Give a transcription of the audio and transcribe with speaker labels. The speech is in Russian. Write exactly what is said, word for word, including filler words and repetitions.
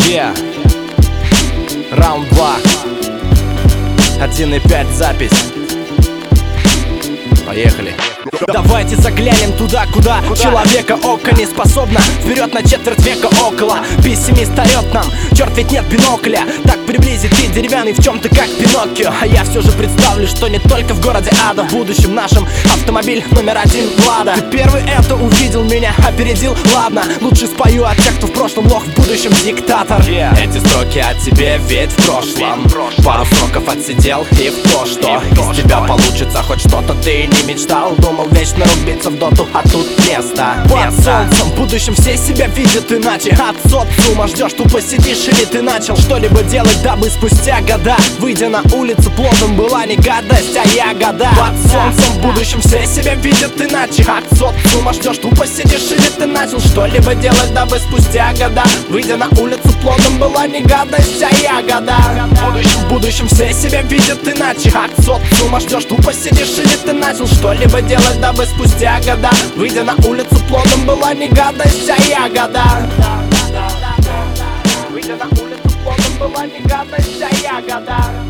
Speaker 1: Yeah. Раунд два. один и пять запись. Поехали. Давайте заглянем туда, куда, куда? Человека око не способно. Вперед на четверть века около. Пессимист орет нам, черт ведь нет бинокля. Так приблизить ты деревянный в чем-то как Пиноккио. А я все же представлю, что не только в городе ада, в будущем нашем автомобиль номер один Лада. Ты первый это увидел, меня опередил, ладно. Лучше спою от тех, кто в прошлом лох, в будущем диктатор. yeah. Эти строки о тебе ведь в прошлом. Пару сроков отсидел и в то, что и в то, из что? тебя получится хоть что-то ты не мечтал. Думал вечно рубиться в доту, а тут место. Под солнцем в будущем все себя видят иначе. От социума ждешь, тупо сидишь или ты начал что-либо делать, дабы спустя года, выйдя на улицу, плодом была не гадость, а ягода. Под солнцем в будущем все себя видят иначе. От социума ждешь, тупо сидишь или ты начал что-либо делать, дабы спустя года, выйдя на улицу, плодом была не гадость, а ягода. В будущем, в будущем все себя видят иначе. От социума ждешь, тупо сидишь или ты начал что-либо делать, дабы спустя года, выйдя на улицу, плодом была не гадость, а ягода. Выйдя на улицу, плодом была не гадость, а ягода.